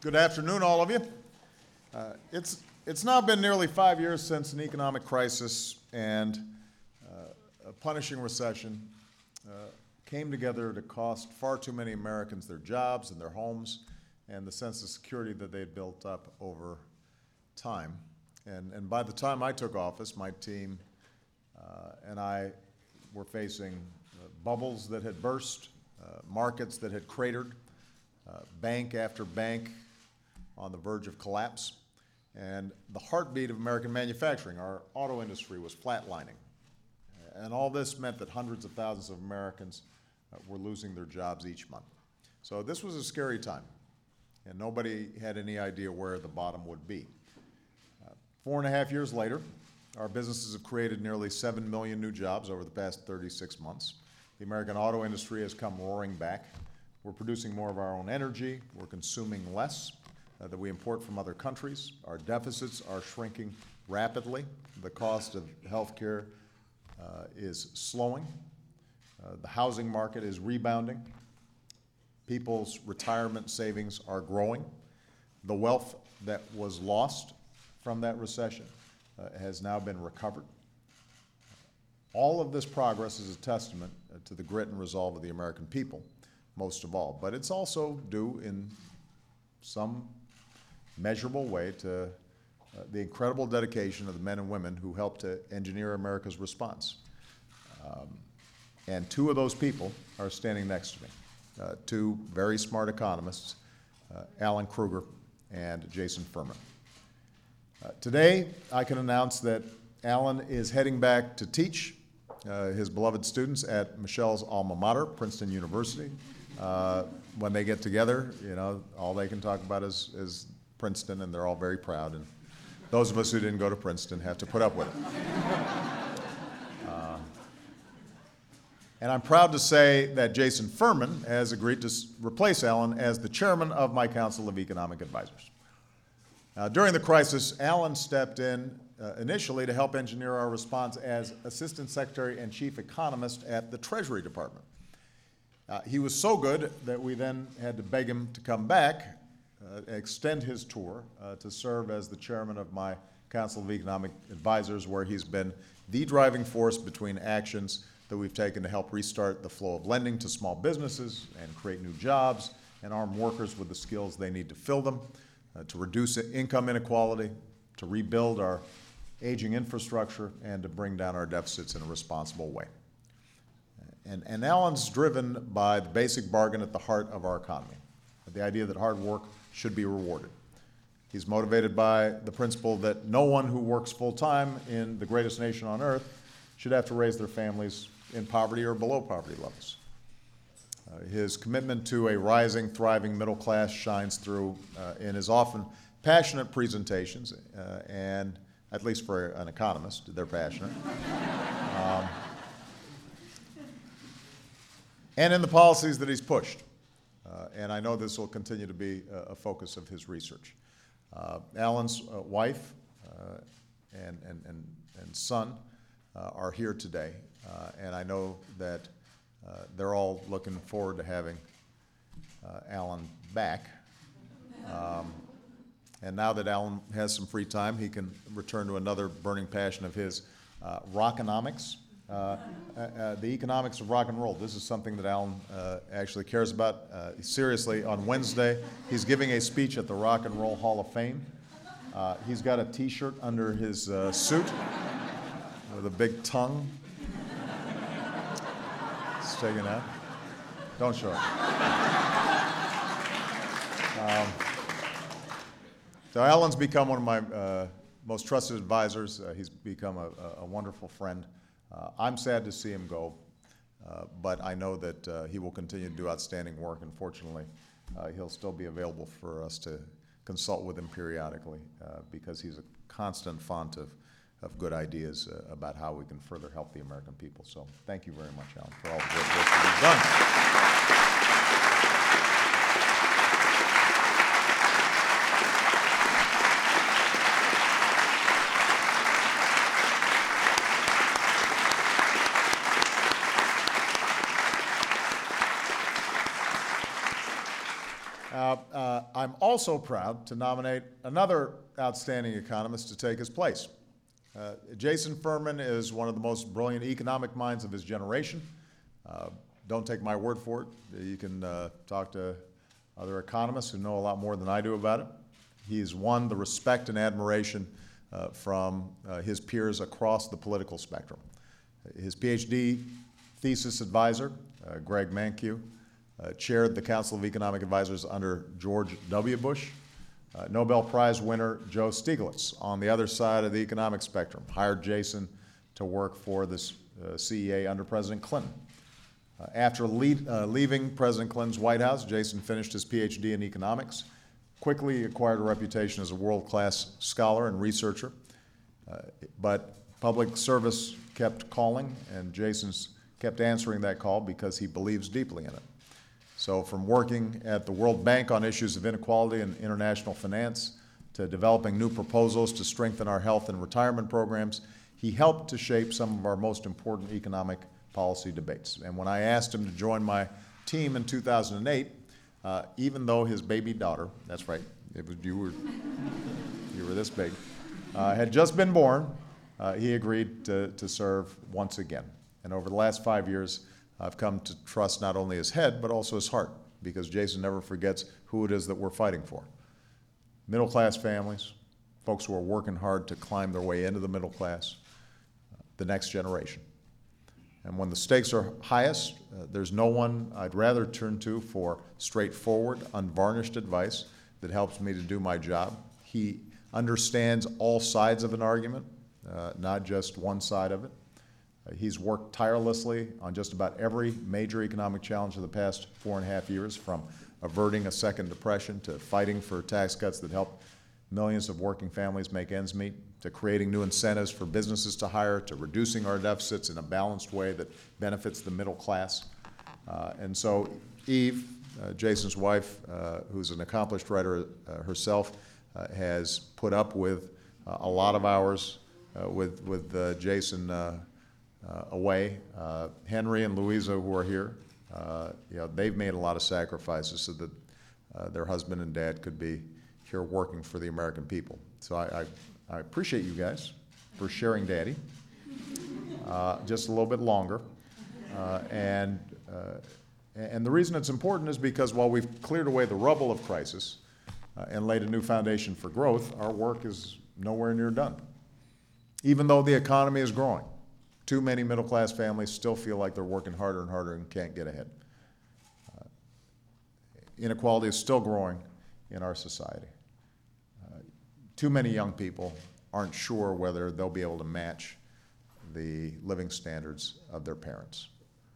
Good afternoon, all of you. It's now been nearly 5 years since an economic crisis and a punishing recession came together to cost far too many Americans their jobs and their homes and the sense of security that they had built up over time. And by the time I took office, my team and I were facing bubbles that had burst, markets that had cratered, bank after bank on the verge of collapse, and the heartbeat of American manufacturing, our auto industry, was flatlining. And all this meant that hundreds of thousands of Americans were losing their jobs each month. So this was a scary time, and nobody had any idea where the bottom would be. 4.5 years later, our businesses have created nearly 7 million new jobs over the past 36 months. The American auto industry has come roaring back. We're producing more of our own energy. We're consuming less that we import from other countries. Our deficits are shrinking rapidly. The cost of health care is slowing. The housing market is rebounding. People's retirement savings are growing. The wealth that was lost from that recession has now been recovered. All of this progress is a testament to the grit and resolve of the American people, most of all. But it's also due in some measurable way to the incredible dedication of the men and women who helped to engineer America's response. And two of those people are standing next to me, two very smart economists, Alan Krueger and Jason Furman. Today, I can announce that Alan is heading back to teach his beloved students at Michelle's alma mater, Princeton University. When they get together, you know, all they can talk about is Princeton, and they're all very proud. And those of us who didn't go to Princeton have to put up with it. And I'm proud to say that Jason Furman has agreed to replace Alan as the chairman of my Council of Economic Advisors. During the crisis, Alan stepped in initially to help engineer our response as Assistant Secretary and Chief Economist at the Treasury Department. He was so good that we then had to beg him to come back, extend his tour to serve as the chairman of my Council of Economic Advisors, where he's been the driving force between actions that we've taken to help restart the flow of lending to small businesses and create new jobs and arm workers with the skills they need to fill them, to reduce income inequality, to rebuild our aging infrastructure, and to bring down our deficits in a responsible way. And Alan's driven by the basic bargain at the heart of our economy, the idea that hard work should be rewarded. He's motivated by the principle that no one who works full-time in the greatest nation on earth should have to raise their families in poverty or below poverty levels. His commitment to a rising, thriving middle class shines through in his often passionate presentations, and at least for an economist, they're passionate. And in the policies that he's pushed. And I know this will continue to be a focus of his research. Alan's wife and son are here today, and I know that they're all looking forward to having Alan back. And now that Alan has some free time, he can return to another burning passion of his, rockonomics. The economics of rock and roll. This is something that Alan actually cares about. Seriously, on Wednesday, he's giving a speech at the Rock and Roll Hall of Fame. He's got a T-shirt under his suit with a big tongue sticking out. Don't show it. So Alan's become one of my most trusted advisors. He's become a wonderful friend. I'm sad to see him go, but I know that he will continue to do outstanding work, and fortunately, he'll still be available for us to consult with him periodically because he's a constant font of good ideas about how we can further help the American people. So thank you very much, Alan, for all the great work that you've done. I'm also proud to nominate another outstanding economist to take his place. Jason Furman is one of the most brilliant economic minds of his generation. Don't take my word for it. You can talk to other economists who know a lot more than I do about it. He's won the respect and admiration from his peers across the political spectrum. His PhD thesis advisor, Greg Mankiw, chaired the Council of Economic Advisors under George W. Bush. Nobel Prize winner Joe Stiglitz, on the other side of the economic spectrum, hired Jason to work for the CEA under President Clinton. After leaving President Clinton's White House, Jason finished his PhD in economics, quickly acquired a reputation as a world-class scholar and researcher, but public service kept calling, and Jason's kept answering that call because he believes deeply in it. So from working at the World Bank on issues of inequality and international finance to developing new proposals to strengthen our health and retirement programs, he helped to shape some of our most important economic policy debates. And when I asked him to join my team in 2008, even though his baby daughter, that's right, you were this big, had just been born, he agreed to serve once again. And over the last 5 years, I've come to trust not only his head, but also his heart, because Jason never forgets who it is that we're fighting for. Middle-class families, folks who are working hard to climb their way into the middle class, the next generation. And when the stakes are highest, there's no one I'd rather turn to for straightforward, unvarnished advice that helps me to do my job. He understands all sides of an argument, not just one side of it. He's worked tirelessly on just about every major economic challenge of the past 4.5 years, from averting a second depression to fighting for tax cuts that help millions of working families make ends meet, to creating new incentives for businesses to hire, to reducing our deficits in a balanced way that benefits the middle class. And so Eve, Jason's wife, who's an accomplished writer herself, has put up with a lot of hours with Jason away. Henry and Louisa, who are here, they've made a lot of sacrifices so that their husband and dad could be here working for the American people. So I appreciate you guys for sharing Daddy just a little bit longer. And the reason it's important is because while we've cleared away the rubble of crisis and laid a new foundation for growth, our work is nowhere near done. Even though the economy is growing, too many middle-class families still feel like they're working harder and harder and can't get ahead. Inequality is still growing in our society. Too many young people aren't sure whether they'll be able to match the living standards of their parents.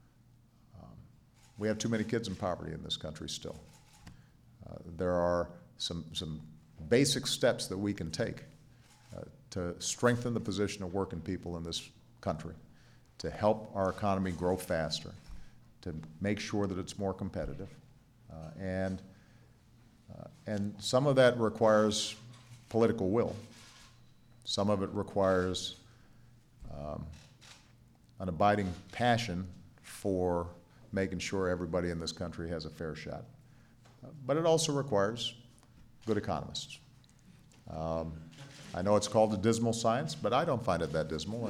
We have too many kids in poverty in this country still. There are some basic steps that we can take to strengthen the position of working people in this country, to help our economy grow faster, to make sure that it's more competitive. And some of that requires political will. Some of it requires an abiding passion for making sure everybody in this country has a fair shot. But it also requires good economists. I know it's called a dismal science, but I don't find it that dismal.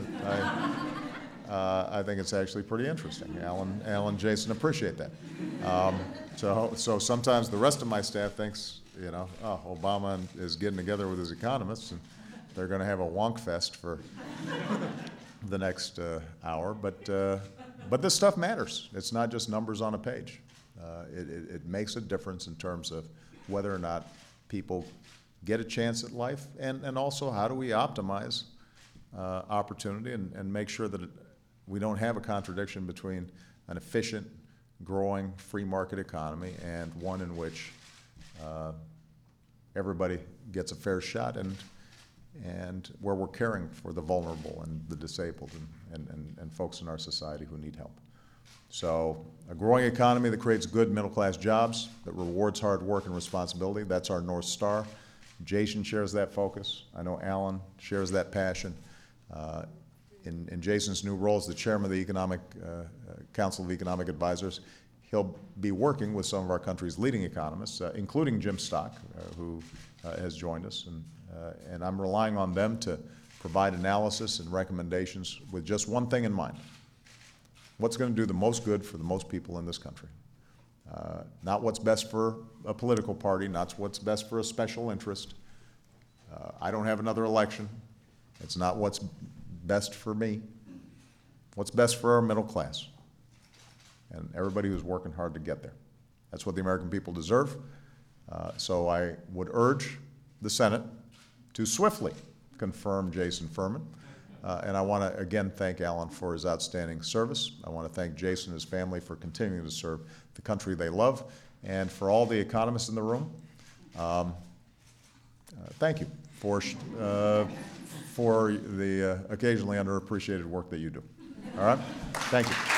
I think it's actually pretty interesting. Alan and Jason appreciate that. So sometimes the rest of my staff thinks, Obama is getting together with his economists, and they're going to have a wonk fest for the next hour. But this stuff matters. It's not just numbers on a page. It makes a difference in terms of whether or not people get a chance at life, and also how do we optimize opportunity and make sure that we don't have a contradiction between an efficient, growing, free market economy and one in which everybody gets a fair shot and where we're caring for the vulnerable and the disabled and folks in our society who need help. So a growing economy that creates good middle-class jobs, that rewards hard work and responsibility, that's our North Star. Jason shares that focus. I know Alan shares that passion. In Jason's new role as the chairman of the Council of Economic Advisors, he'll be working with some of our country's leading economists, including Jim Stock, who has joined us. And I'm relying on them to provide analysis and recommendations with just one thing in mind: what's going to do the most good for the most people in this country. Not what's best for a political party, not what's best for a special interest. I don't have another election. It's not what's best for me. What's best for our middle class and everybody who's working hard to get there. That's what the American people deserve. So I would urge the Senate to swiftly confirm Jason Furman. And I want to again thank Alan for his outstanding service. I want to thank Jason and his family for continuing to serve the country they love. And for all the economists in the room, thank you for the occasionally underappreciated work that you do. All right? Thank you.